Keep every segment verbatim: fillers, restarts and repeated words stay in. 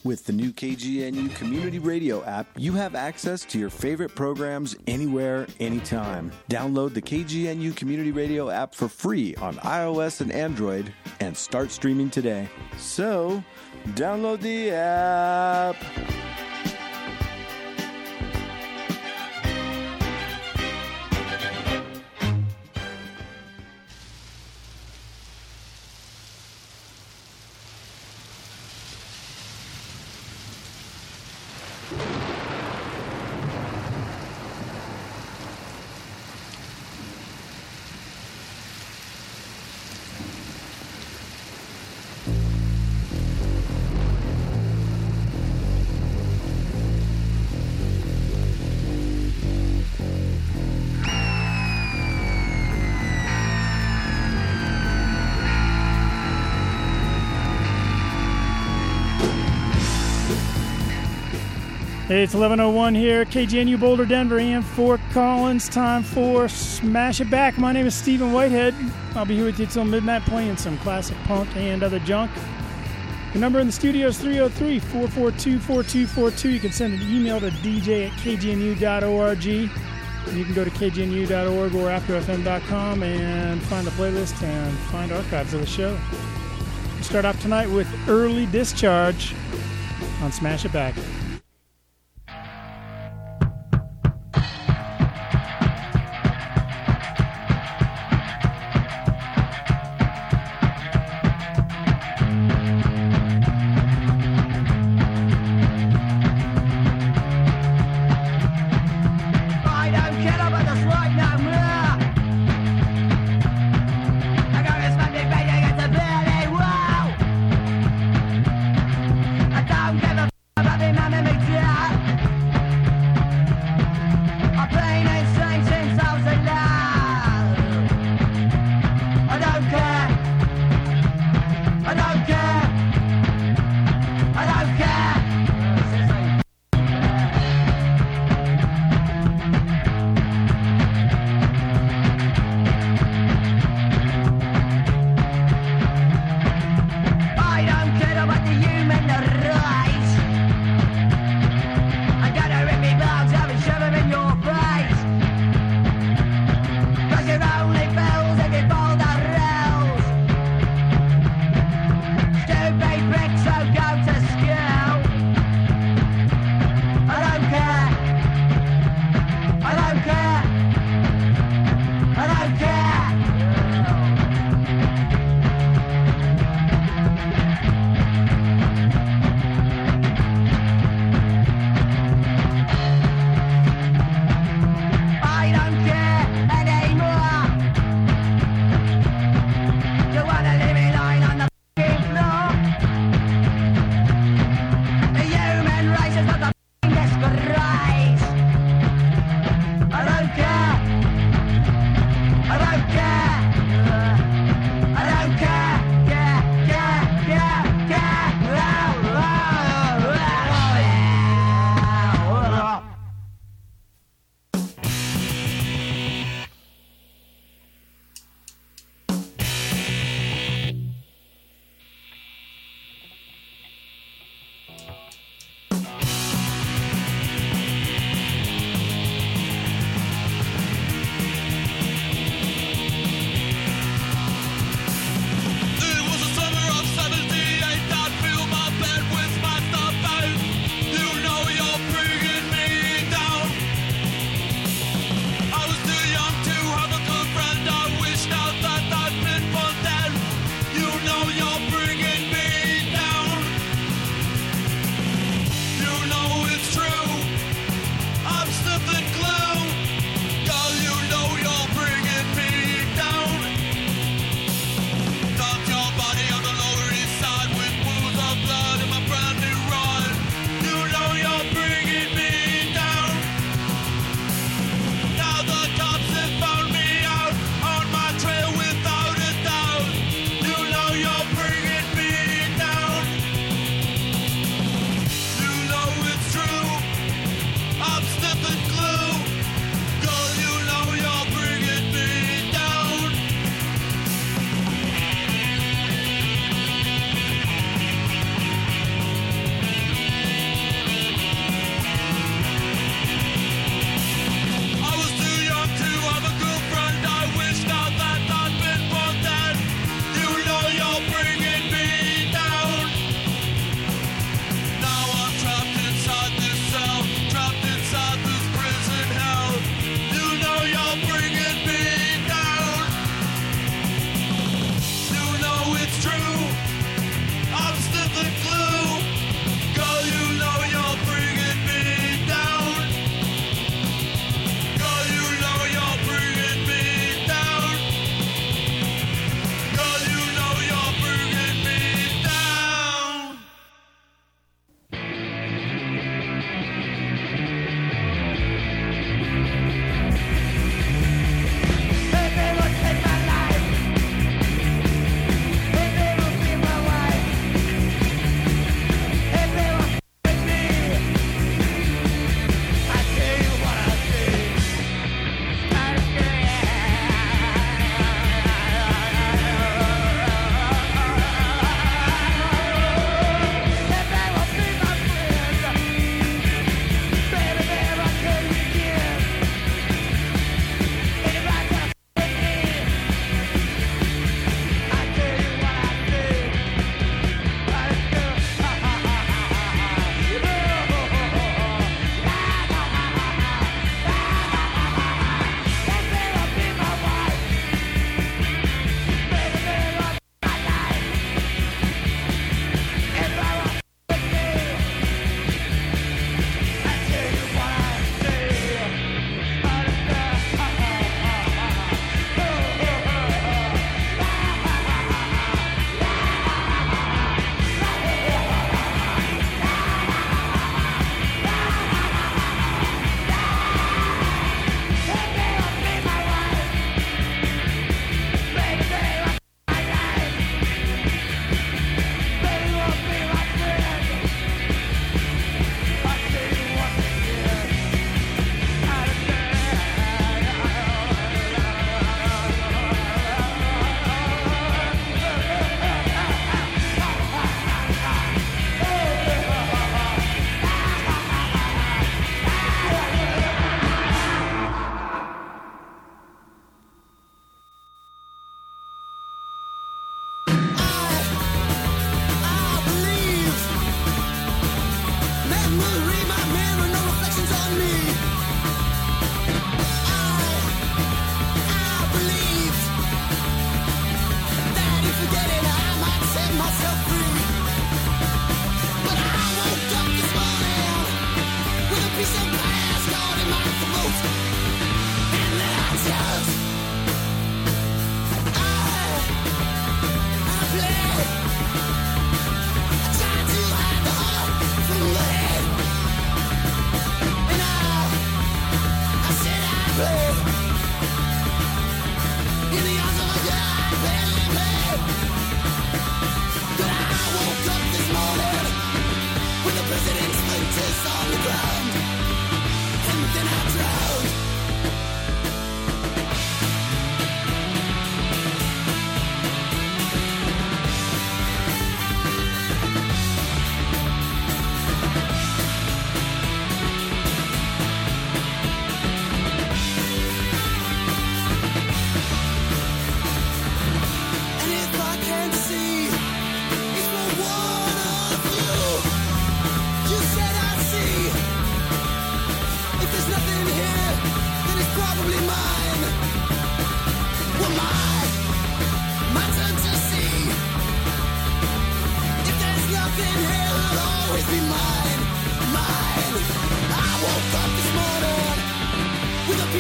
With the new K G N U Community Radio app, you have access to your favorite programs anywhere, anytime. Download the K G N U Community Radio app for free on iOS and Android and start streaming today. So, download the app. Hey, it's eleven oh one here, K G N U Boulder, Denver, and Fort Collins. Time for Smash It Back. My name is Stephen Whitehead. I'll be here with you till midnight playing some classic punk and other junk. The number in the studio is three oh three, four four two, four two four two. You can send an email to d j at k g n u dot org. You can go to k g n u dot org or after f m dot com and find the playlist and find archives of the show. We'll start off tonight with Early Discharge on Smash It Back.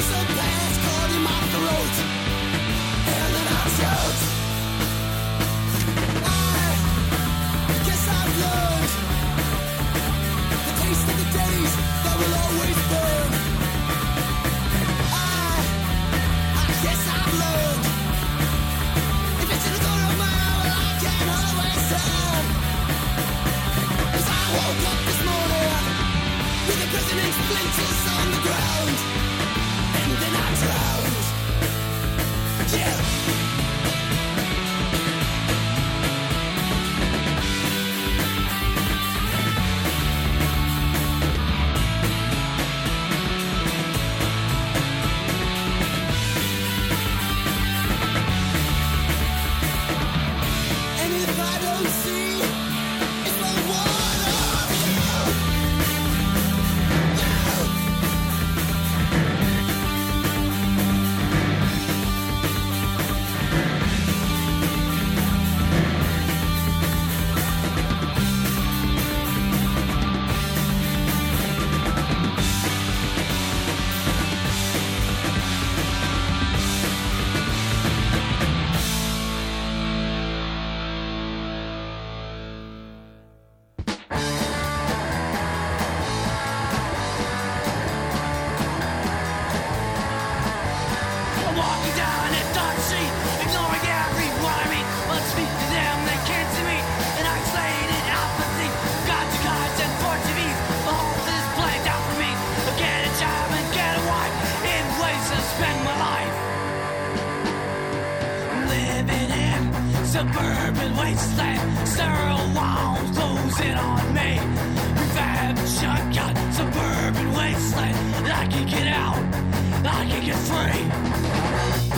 Suburban wasteland, sterile walls closing on me. Revamp shotgun, suburban wasteland. I can get out, I can get free.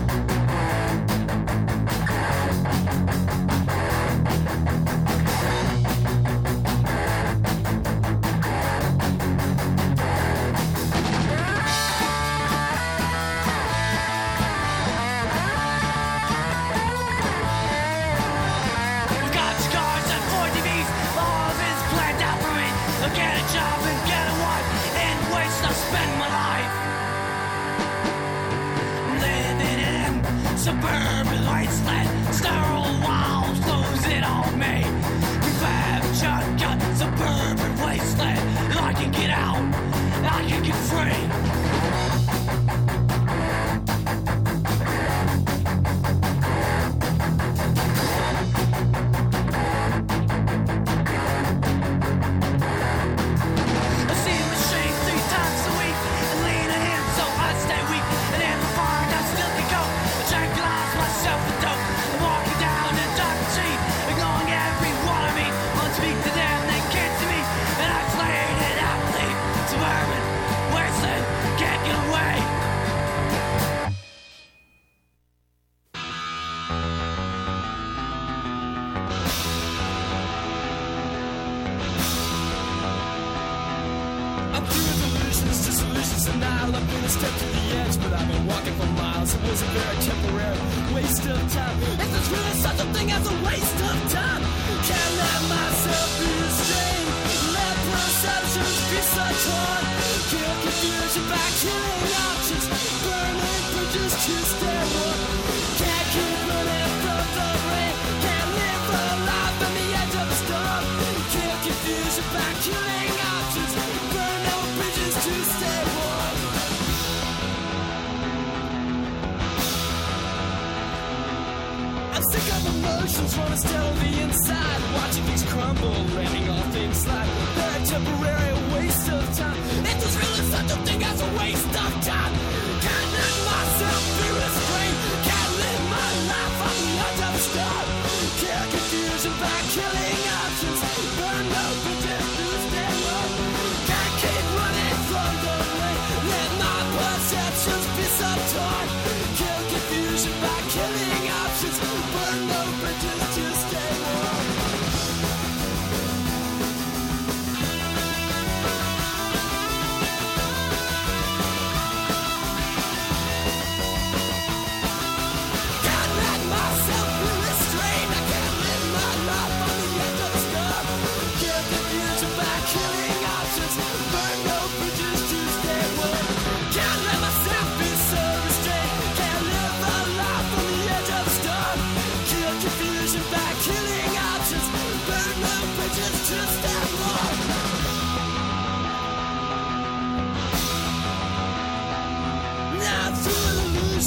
Suburban wasteland, sterile walls closing on me. Revive shotgun, suburban wasteland. I can get out, I can get free. Killing options, burn no bridges to stay warm. Can't let myself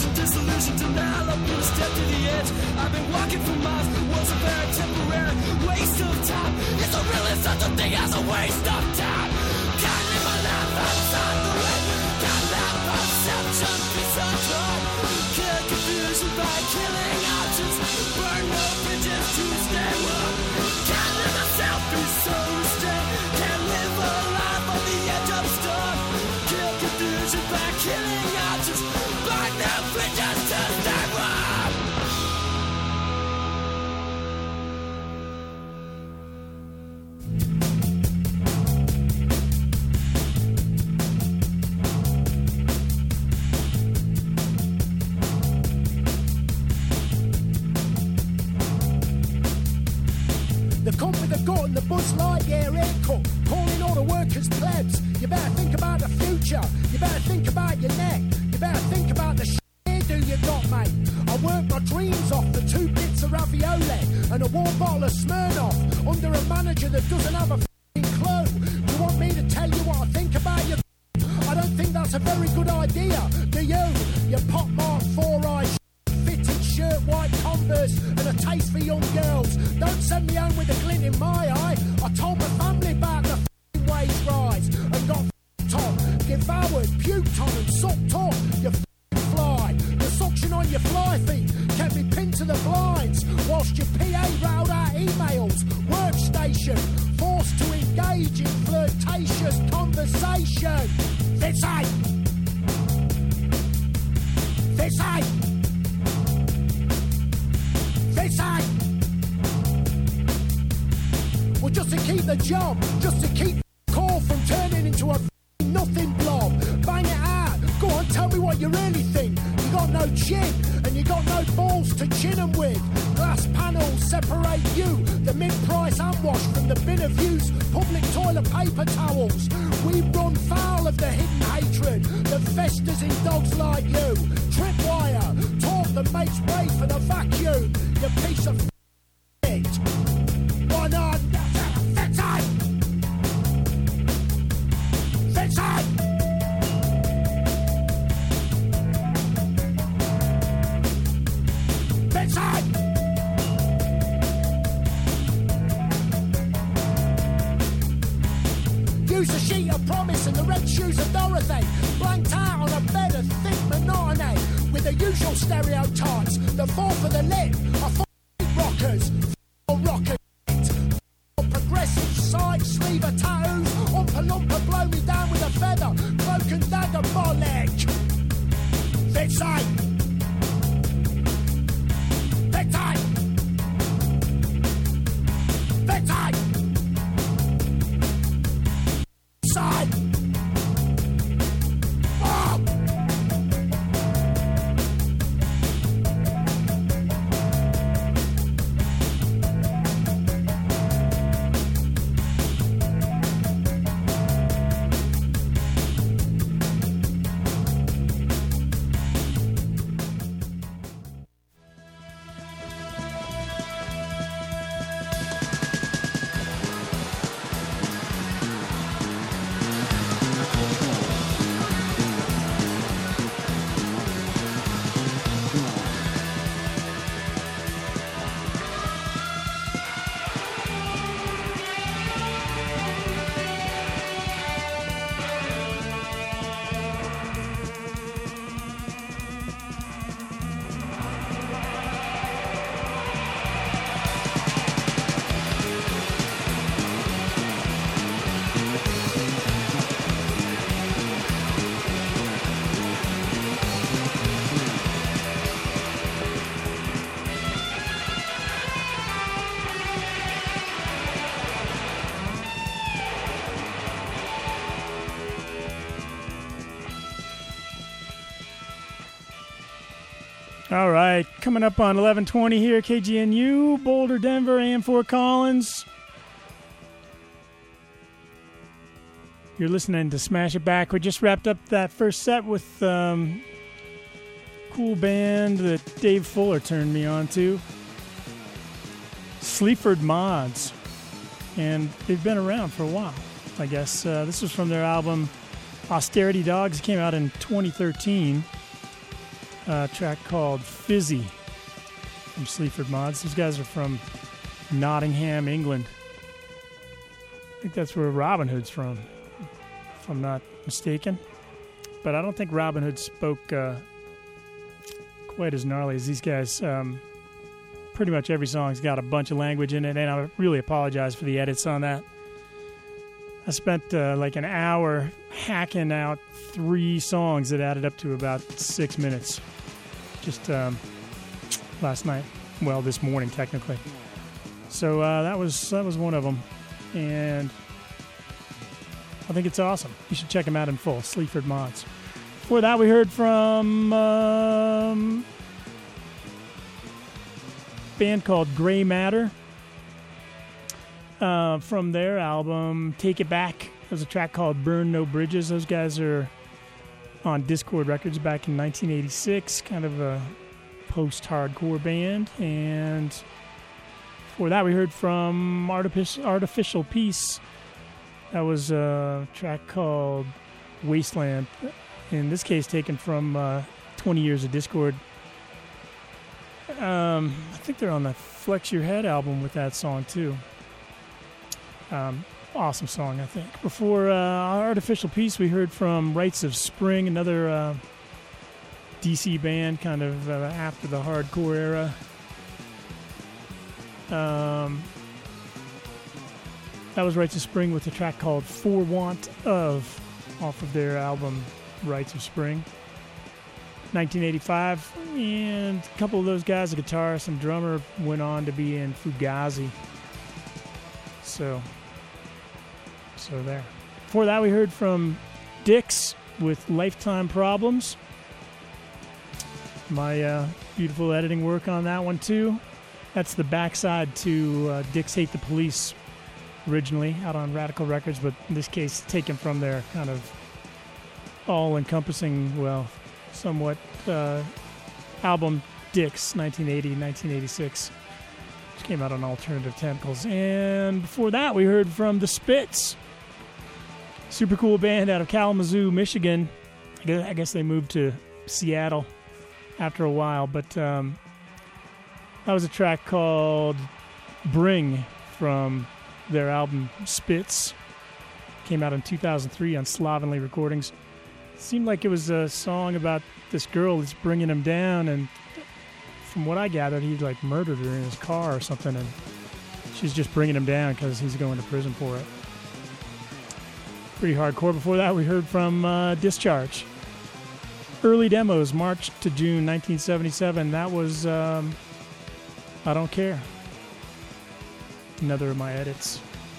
confusion, disillusion, denial. I've been a step to the edge. I've been walking for miles, but was a very temporary waste of time. Is there really such a thing as a waste of time? Can't live my life outside the ring. Can't let perception be so dry. Kill confusion by killing options. Burn no bridges to stay warm. Can't let myself be so restrained. Can't live a life on the edge of storm. Kill confusion by killing options. Burn no bridges to stay warm. The comp with the gut and the Buzz Lightyear haircut, calling all the workers plebs. You better think about the future. You better think about your neck. You better think about the shit do you got, mate. I work my dreams off the two bits of ravioli and a warm bottle of Smirnoff under a manager that doesn't have a f***ing clue. Do you want me to tell you what I think about you? I don't think that's a very good idea, do you? You pockmarked four-eyed fitted shirt, white Converse and a taste for young girls. Don't send me home with a glint in my eye. I told my family about the f***ing wage rise and got f***ed on, devoured, puked on and sucked up. You f***ing fly. The suction on your fly feet kept me pinned to the blinds whilst your P A rattled out emails. Workstation, forced to engage in flirtatious conversation. This ain't. This ain't. This ain't. Well, just to keep the job, just to keep the call from turning into a nothing blob. Bang it out. Go on, tell me what you really think. You got no chin, and you got no balls to chin 'em with. Glass panels separate you, the mid-price handwash from the bin of used public toilet paper towels. We run foul of the hidden hatred that festers in dogs like you. Tripwire, talk that makes way for the vacuum. You piece of shit. One on, that's it. That's it. That's it. Use a sheet of promise and the red shoes of Dorothy. Blanked out on a bed of thick monotony with the usual stereotypes that fall for the lit. I thought rockers, f*** rockers, f*** progressive side sleever tattoos. Umpa lumpa blow me down with a feather. Cloak and dagger bollock. That's it. That's it. That's it. Side. Oh. All right, coming up on eleven twenty here, K G N U, Boulder, Denver, and Fort Collins. You're listening to Smash It Back. We just wrapped up that first set with um, cool band that Dave Fuller turned me on to, Sleaford Mods. And they've been around for a while, I guess. Uh, this was from their album Austerity Dogs. It came out in twenty thirteen. a track called Fizzy from Sleaford Mods. Those guys are from Nottingham, England. I think that's where Robin Hood's from, if I'm not mistaken. But I don't think Robin Hood spoke uh, quite as gnarly as these guys. Um, pretty much every song's got a bunch of language in it, and I really apologize for the edits on that. I spent uh, like an hour hacking out three songs that added up to about six minutes. Just um, last night. Well, this morning, technically. So uh, that was that was one of them. And I think it's awesome. You should check them out in full. Sleaford Mods. Before that, we heard from um, a band called Grey Matter. Uh, from their album Take It Back. There's a track called Burn No Bridges. Those guys are on Discord Records back in nineteen eighty-six, kind of a post-hardcore band. And before that, we heard from Artific- Artificial Peace. That was a track called Wasteland. In this case, taken from uh, twenty Years of Discord. Um, I think they're on the Flex Your Head album with that song, too. Um, awesome song, I think. Before uh, Artificial Peace, we heard from Rites of Spring, another uh, D C band, kind of uh, after the hardcore era. Um, that was Rites of Spring with a track called For Want Of, off of their album Rites of Spring. nineteen eighty-five, and a couple of those guys, a guitarist and drummer, went on to be in Fugazi. So... So there. Before that, we heard from Dix with Lifetime Problems. My uh, beautiful editing work on that one, too. That's the backside to uh, Dix Hate the Police, originally out on Radical Records, but in this case, taken from their kind of all-encompassing, well, somewhat uh, album Dix, nineteen eighty, nineteen eighty-six. Which came out on Alternative Tentacles. And before that, we heard from The Spits. Super cool band out of Kalamazoo, Michigan. I guess, I guess they moved to Seattle after a while, but um, that was a track called Bring from their album Spits. Came out in two thousand three on Slovenly Recordings. It seemed like it was a song about this girl that's bringing him down, and from what I gathered, he like murdered her in his car or something, and she's just bringing him down because he's going to prison for it. Pretty hardcore. Before that, we heard from uh, Discharge. Early demos, March to June nineteen seventy-seven. That was um, I Don't Care. Another of my edits.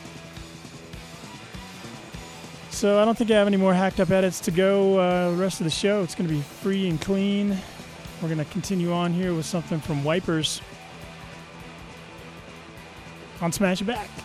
So I don't think I have any more hacked up edits to go uh, the rest of the show. It's going to be free and clean. We're going to continue on here with something from Wipers on Smash It Back.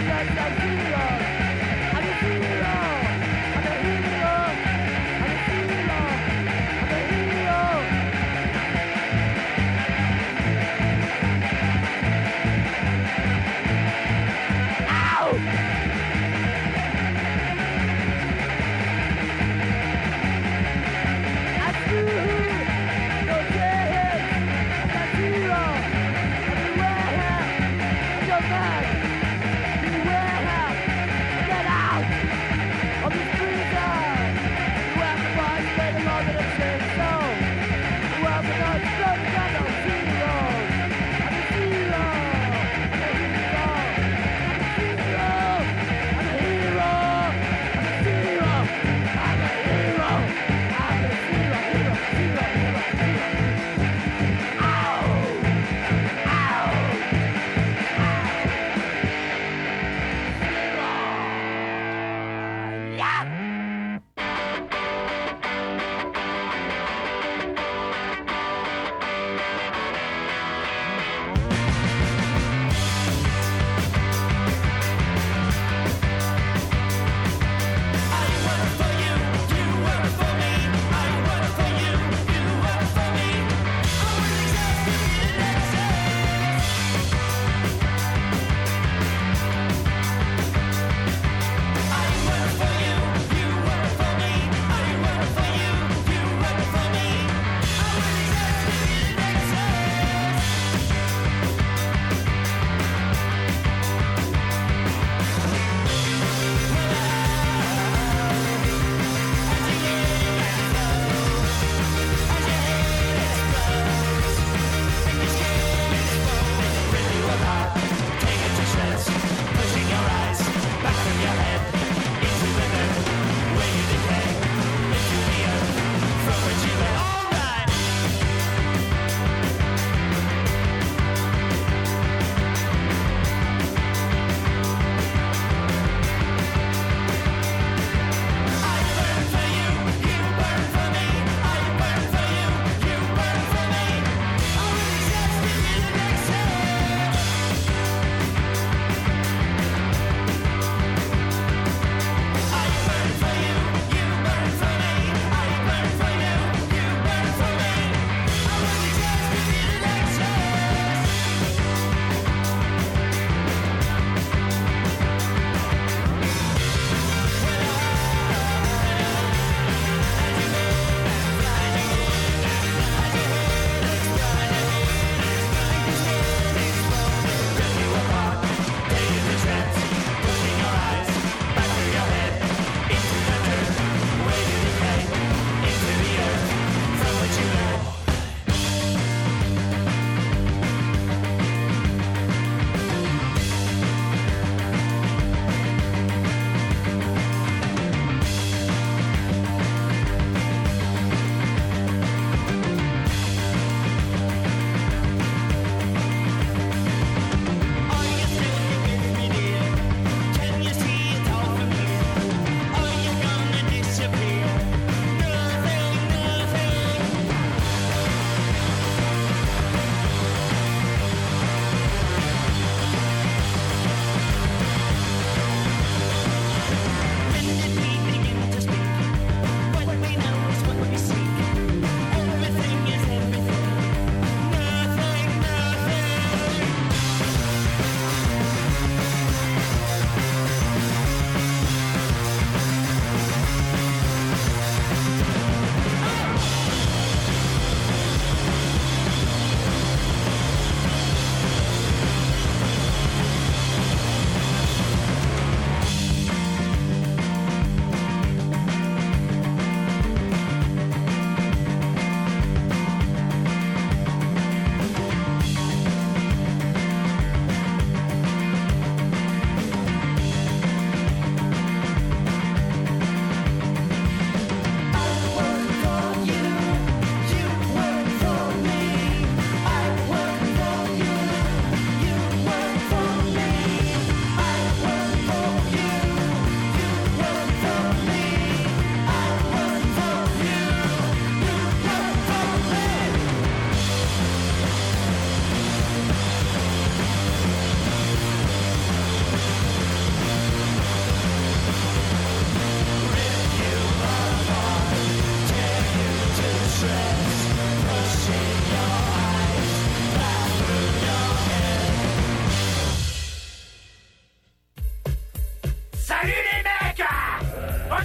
Beware how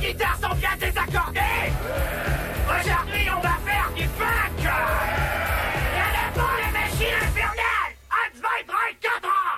guitares sont bien désaccordées. Aujourd'hui, on va faire du funk. Y'a le bon, les machines infernales. Hans Weidreich quatre ans.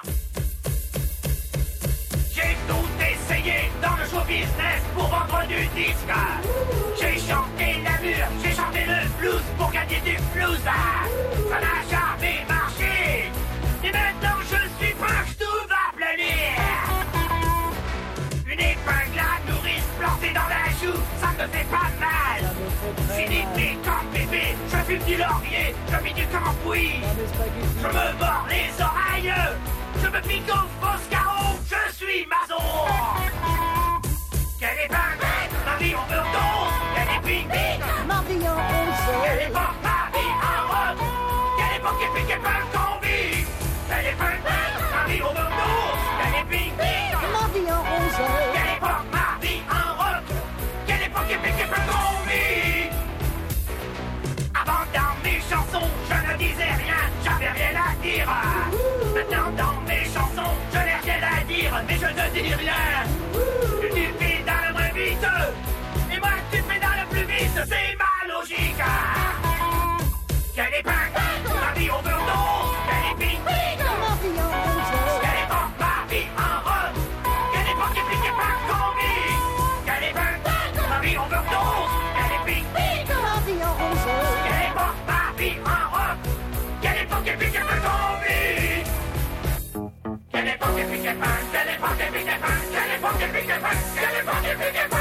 J'ai tout essayé dans le show business pour vendre du disque. J'ai chanté la mûre, j'ai chanté le blues pour gagner du blues. Ça n'a jamais marché. Et maintenant je suis proche, tout va planir. Une épingle à nourrice plantée dans la joue, ça me fait pas mal. Fini mes camps bébé, je fume du laurier, je mets du cambouis. Je me mords les oreilles, je me pique au Foscaro, je suis mason. Quelle épingle, ma vie en overdose. Quelle épingle, Ma vie en rose. quelle époque, ma vie en robe. Quelle époque épique et punk qu'on vit. Quelle épingle, ma vie en overdose. Quelle épingle, Ma vie en rose. quelle époque, ma vie en robe. Quelle époque épique et punk qu'on vit. Avant dans mes chansons, je ne disais rien, j'avais rien à dire. Maintenant dans mes chansons, je n'ai rien à dire, mais je ne dis rien. Tu pédales moins vite, et moi tu pédales plus vite, c'est ma logique. Quelle épingle, ma vie overdose. Quelle épingle, Ma vie en rose. quelle époque, ma vie en robe. Quelle époque épique et punk qu'on vit. Quelle épingle, ma vie overdose. Quelle épingle, Ma vie en rose. quelle époque, ma vie en robe. Quelle époque épique et punk qu'on vit. Quelle époque épique et punk, quelle époque épique et punk, quelle époque épique et punk, quelle époque épique et punk.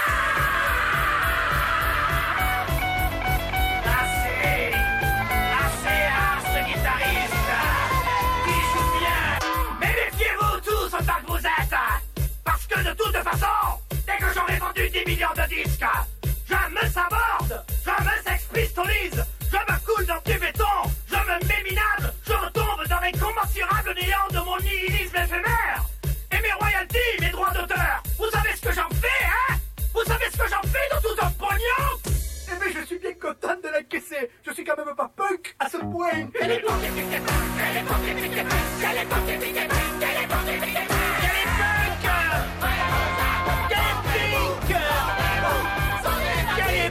Assez, assez à ce guitariste qui joue bien. Mais méfiez-vous tous autant que vous êtes, parce que de toute façon, dès que j'aurai vendu dix millions de disques, je me saborde, je me sexpistolise, je me coule dans du béton, je me mets minable, je retombe dans l'incommensurable néant de mon nihilisme éphémère. Et mes royalties, mes droits d'auteur, vous savez ce que j'en fais, hein? Vous savez ce que j'en fais de tout un pognon? Eh ben, je suis bien content de l'encaisser. Je suis quand même pas punk à ce point. Quelle époque épique et punk, quelle époque épique et punk, quelle époque épique et punk, quelle époque épique et punk, quelle époque, quelle épique, quelle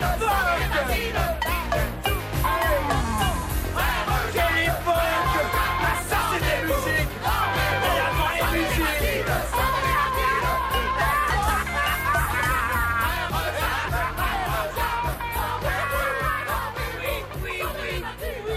époque, quelle époque, ah, ça c'est des musiques, et la vraie musique. Oui, oui, oui, oui.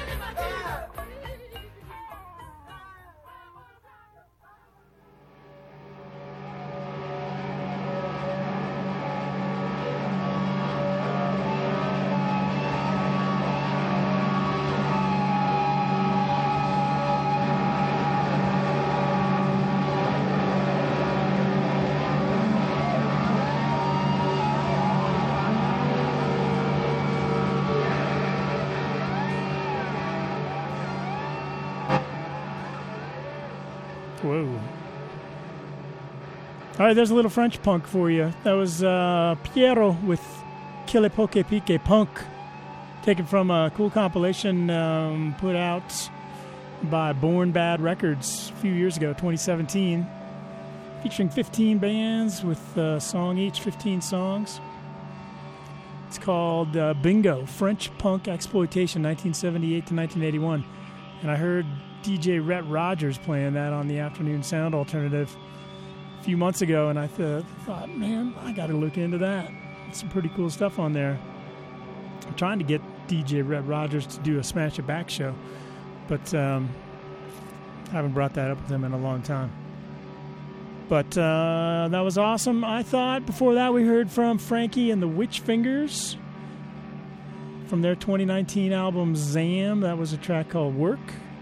Whoa. All right, there's a little French punk for you. That was uh, Piero with Quelle Époque Pique Punk, taken from a cool compilation um, put out by Born Bad Records a few years ago, twenty seventeen, featuring fifteen bands with a song each, fifteen songs. It's called uh, Bingo, French Punk Exploitation, nineteen seventy-eight to nineteen eighty-one. And I heard D J Rhett Rogers playing that on the Afternoon Sound Alternative a few months ago, and I th- thought, man, I got to look into that. Some pretty cool stuff on there. I'm trying to get D J Rhett Rogers to do a Smash It Back show, but um, I haven't brought that up with him in a long time. But uh, that was awesome, I thought. Before that, we heard from Frankie and the Witch Fingers from their twenty nineteen album Zam. That was a track called Work.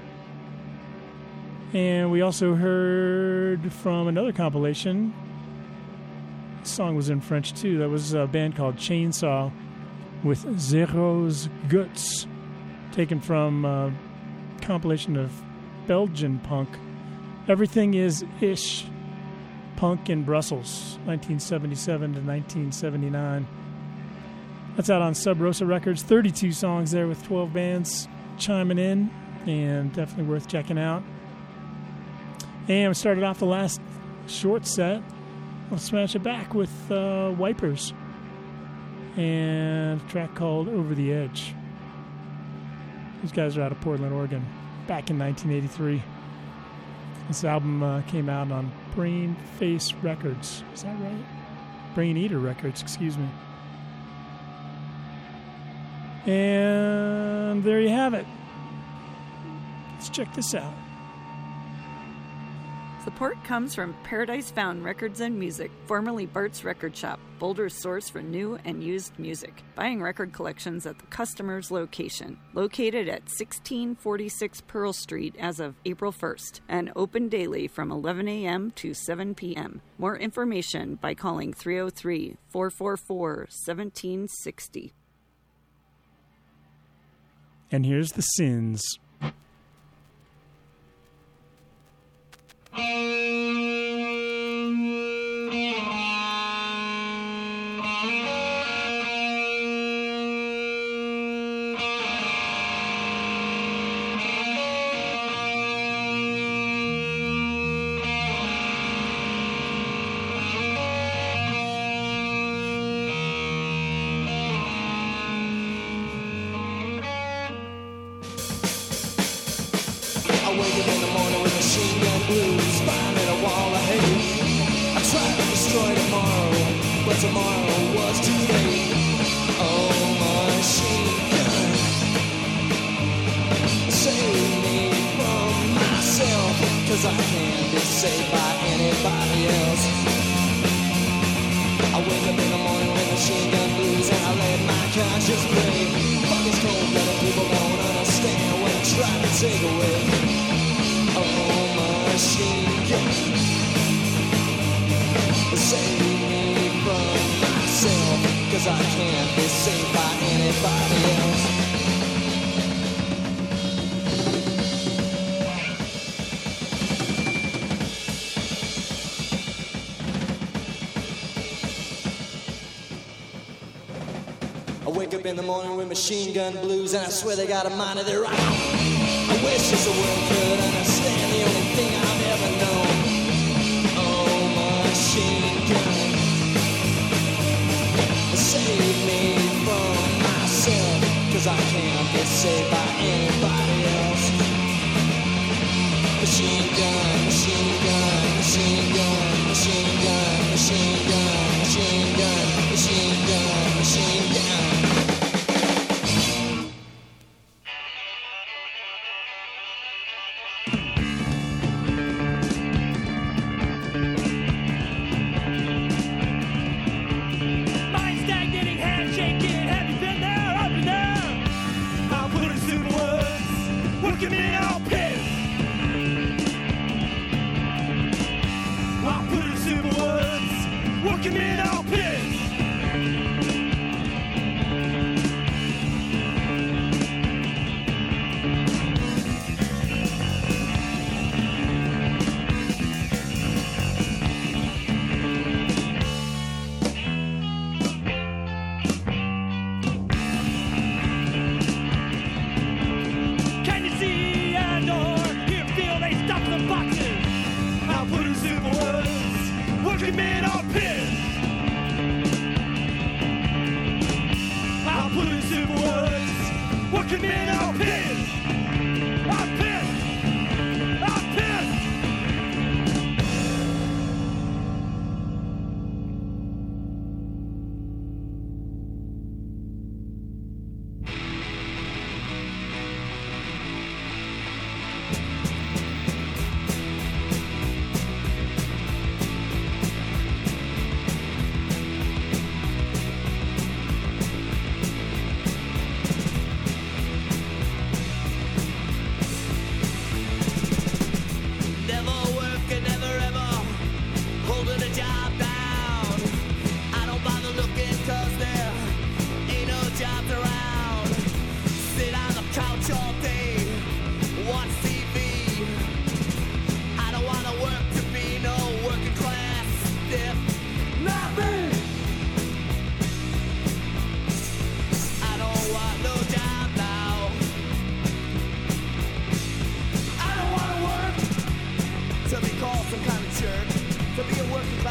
And we also heard from another compilation. The song was in French too. That was a band called Chainsaw with Zero's Guts, taken from a compilation of Belgian punk. Everything is Ish. Punk in Brussels, nineteen seventy-seven to nineteen seventy-nine. That's out on Sub Rosa Records. thirty-two songs there with twelve bands chiming in, and definitely worth checking out. And we started off the last short set Let's smash it back with uh, Wipers and a track called Over the Edge. These guys are out of Portland, Oregon, back in nineteen eighty-three. This album uh, came out on Brain Face Records. Is that right? Brain Eater Records, excuse me. And there you have it. Let's check this out. Support comes from Paradise Found Records and Music, formerly Bart's Record Shop, Boulder's source for new and used music. Buying record collections at the customer's location. Located at sixteen forty-six Pearl Street as of April first, and open daily from eleven a.m. to seven p.m. More information by calling three oh three, four four four, one seven six oh. And here's the Sins. In the morning with machine gun blues, and I swear they got a mind of their own. I wish this world could understand the only thing I've ever known. Oh, machine gun, save me from myself, 'cause I can't be saved by anybody else. Machine gun, machine gun, machine gun, machine gun, machine gun, machine gun, machine gun, machine gun.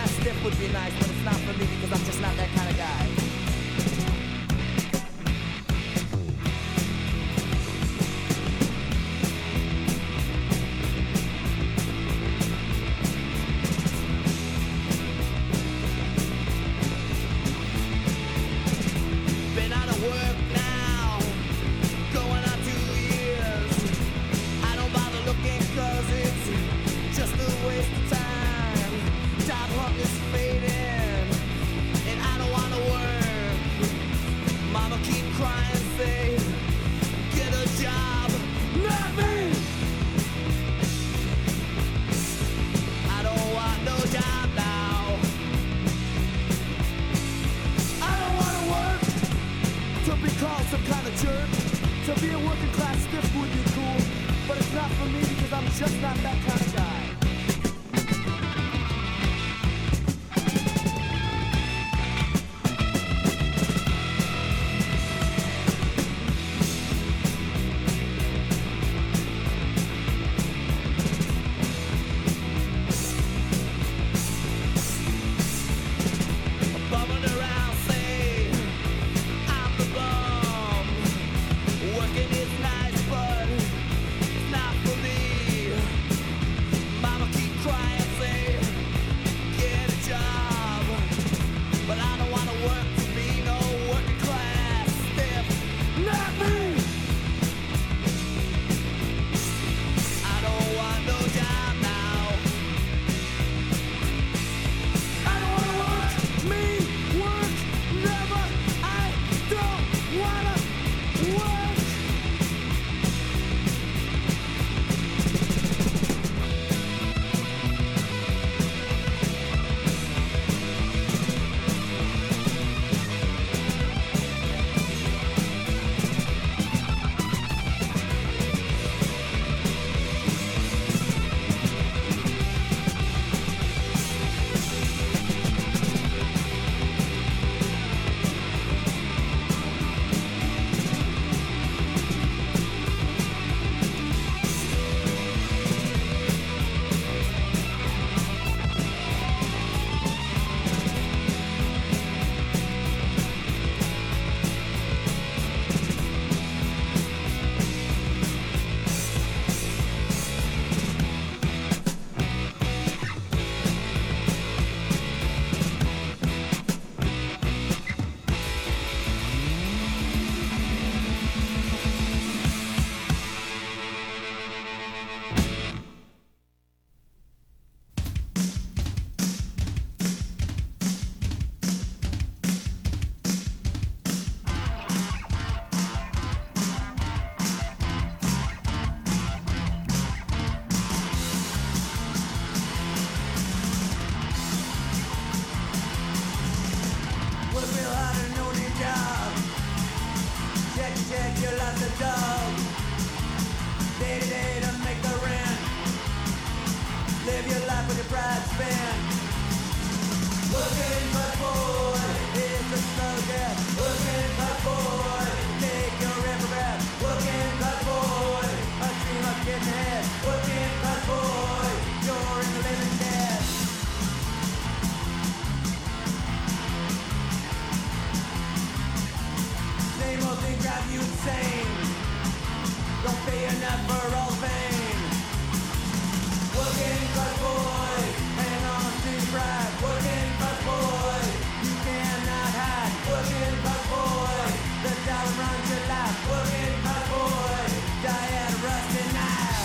class stiff would be nice, but it's not for me because I'm just not that kind of guy. Been out of work now, going on two years. I don't bother looking cause it's just a waste of time. Job hunt is fading, and I don't wanna work. Mama keep crying, say, get a job. Not me! I don't want no job now. I don't wanna work to be called some kind of jerk. To be a working class stiff would be cool, but it's not for me because I'm just not that kind of guy. Bumming around, say, I'm the bum. Working is nice, but it's not for me. Mama keep crying, say, get a job. But I don't wanna work to be no working class stiff. Not me! I don't want no job now. I don't wanna work, me, work, never. I don't wanna work. Work real hard and no new job. Check, check, your life's a dog. Day to day to make the rent. Live your life with your pride spent. Working but boy is the slogan. Working but boy, take your every breath. Working but boy, a dream of getting ahead. Working but boy, you're in the living dead. Same old thing drive you insane. Don't pay enough for all pain. Working class boy, hang on to your pride. Working class boy, you cannot hide. Working class boy, the dollar runs your life. Working class boy, die at a rusty knife.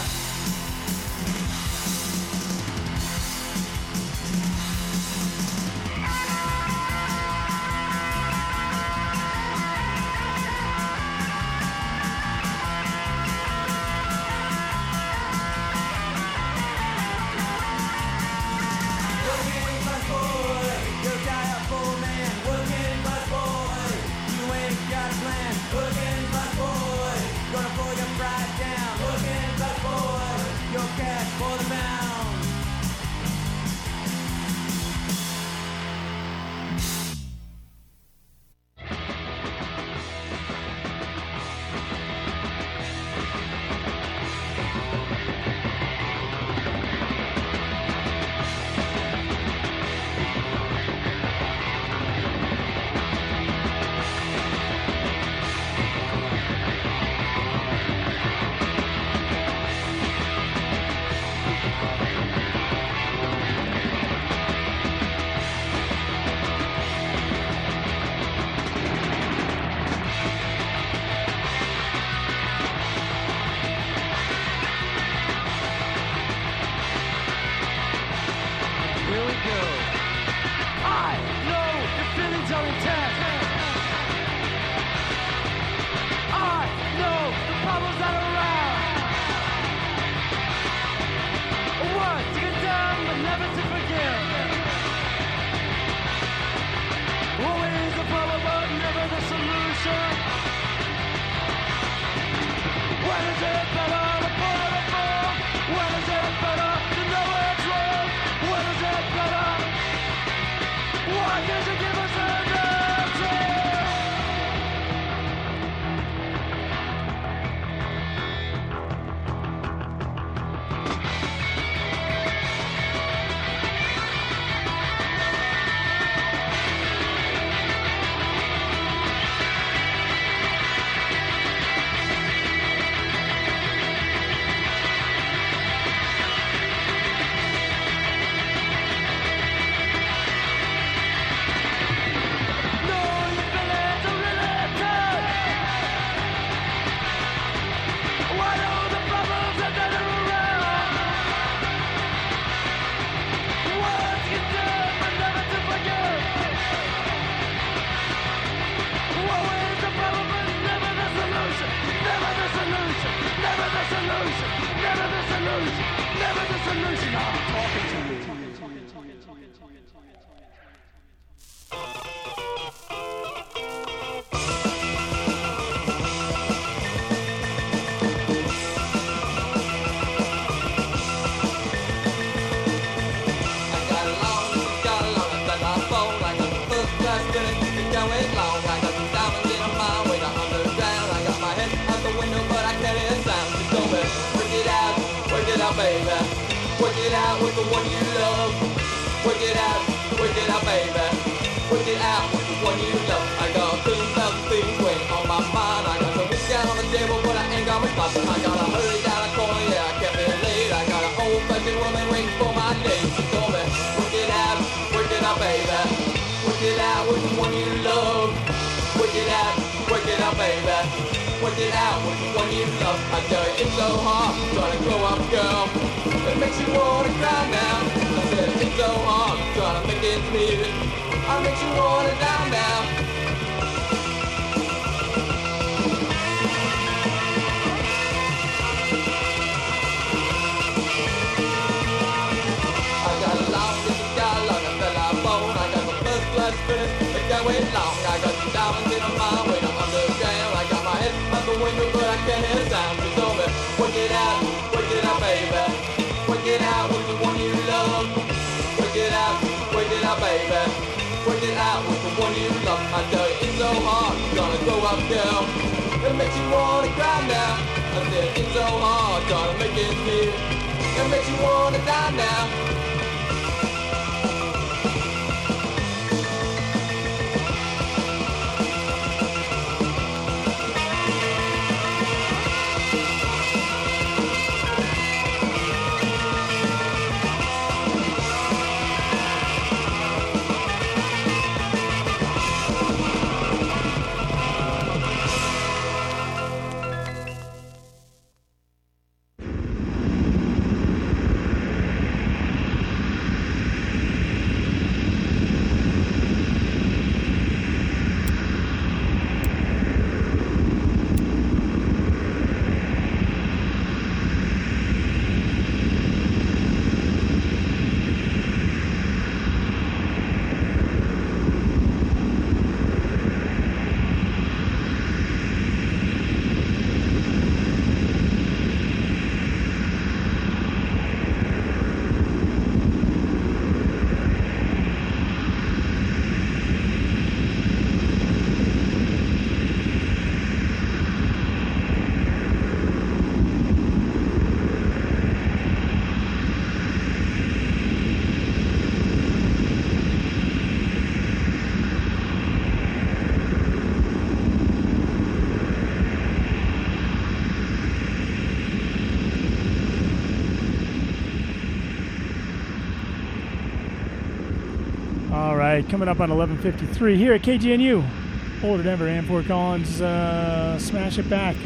Coming up on eleven fifty-three here at K G N U, Boulder, Denver, and Fort Collins. Uh, smash it back.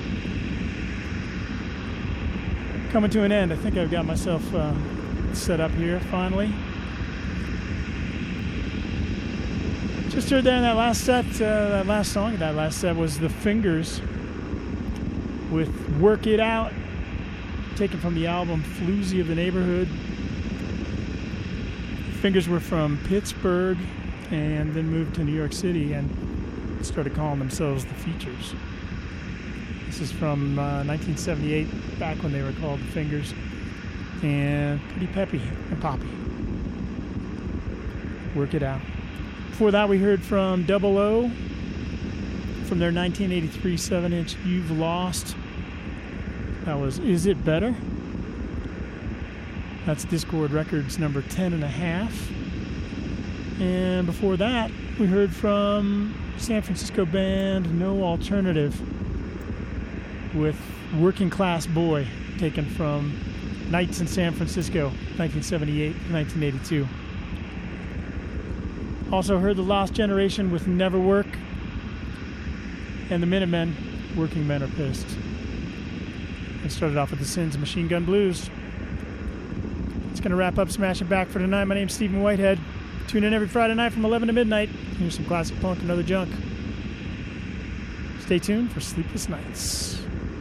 Coming to an end. I think I've got myself uh, set up here finally. Just heard there in that last set, uh, that last song, that last set was The Fingers with Work It Out, taken from the album Floozy of the Neighborhood. Fingers were from Pittsburgh and then moved to New York City and started calling themselves The Features. This is from uh, nineteen seventy-eight, back when they were called The Fingers, and pretty peppy and poppy. Work It Out. Before that, we heard from Double O from their nineteen eighty-three seven-inch You've Lost. That was Is It Better? That's Discord Records number ten and a half. And before that, we heard from San Francisco band No Alternative with Working Class Boy, taken from Nights in San Francisco, nineteen seventy-eight to nineteen eighty-two. Also heard The Lost Generation with Never Work, and the Minutemen, Working Men Are Pissed. And started off with the Sins of Machine Gun Blues. It's going to wrap up Smash It Back for tonight. My name's Stephen Whitehead. Tune in every Friday night from eleven to midnight. Here's some classic punk and other junk. Stay tuned for Sleepless Nights.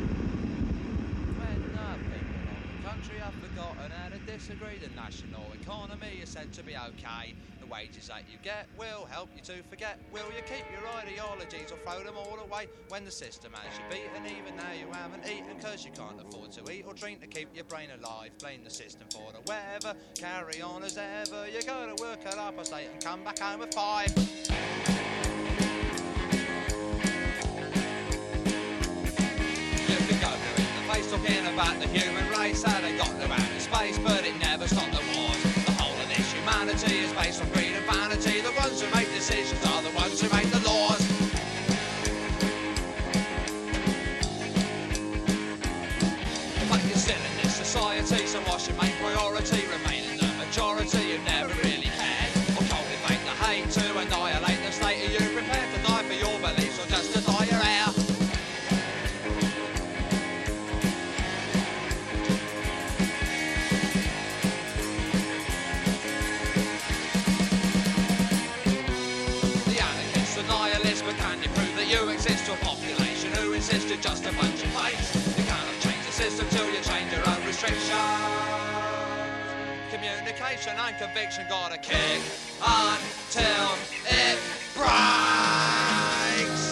When uh, people of the country have forgotten how to disagree, the national economy is said to be okay. The wages that you get will help you to forget. Will you keep your ideologies or throw them all away? When the system has you beaten, even now you haven't eaten, cause you can't afford to eat or drink to keep your brain alive. Blame the system for the weather, carry on as ever. You go to work at half past eight and come back home at five. You could go to in the face talking about the human race, how they got to outer space, but it never stopped the wars. Humanity is based on greed and vanity. The ones who make decisions are the ones who make the laws. But you're still in this society, so what's your main priority? Remain in the majority you never really had, or cultivate the hate to annihilate the state. Are you prepared to die for your beliefs or just to die your air? You exist to a population who insist you're just a bunch of mates. You cannot change the system till you change your own restrictions. Communication and conviction gotta kick until it breaks.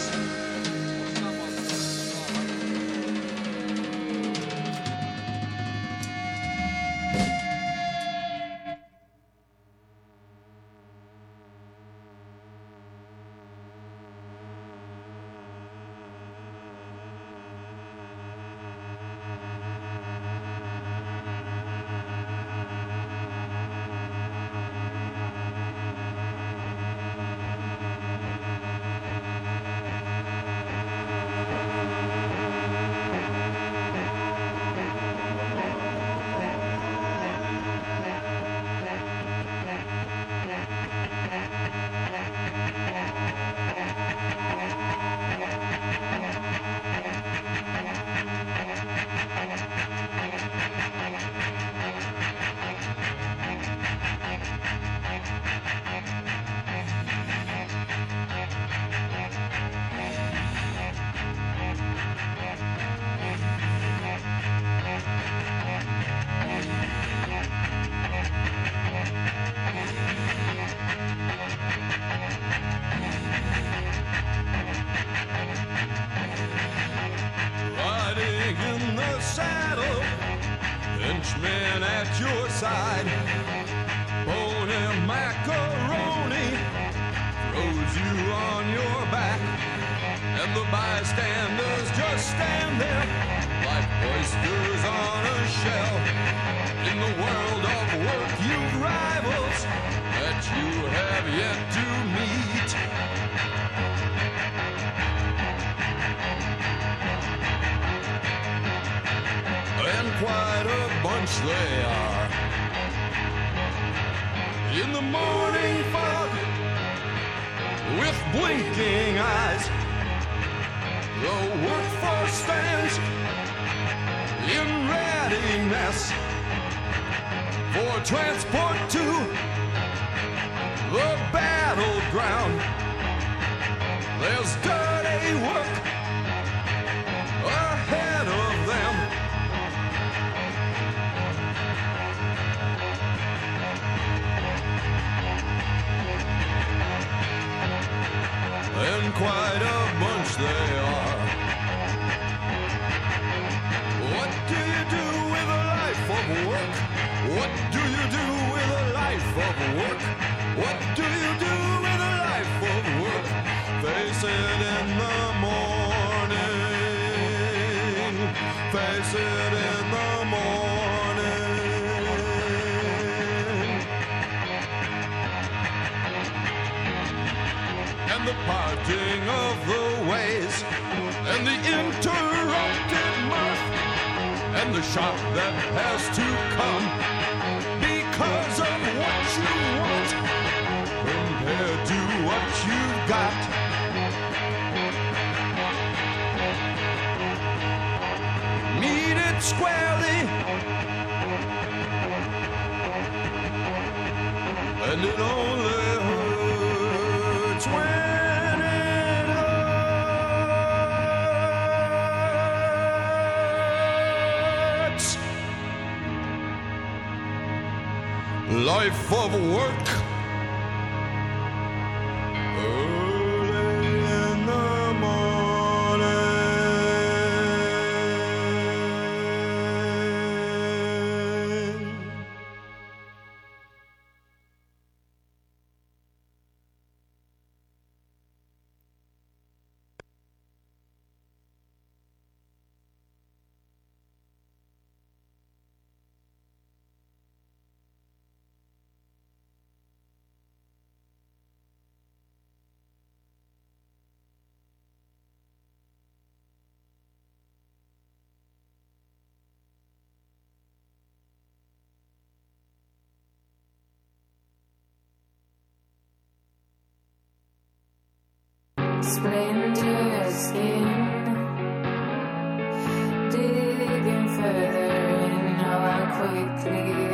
side. Bony macaroni throws you on your back, and the bystanders just stand there like oysters on a shell. In the world of work, you've rivals that you have yet to meet. And quite a bunch they are. In the morning fog, with blinking eyes, the workforce stands in readiness for transport to the battleground. There's dirty work ahead of them. And quite a bunch they are. What do you do with a life of work? What do you do with a life of work? What do you do with a life Face it in the morning. Face it in the morning. And the parting of the ways, and the interrupted mirth, and the shock that has to come because of what you want compared to what you've got. Meet it squarely, and it only hurts when it hurts. Life of work. Early in the morning. Splinter skin, digging further in. Oh, how quickly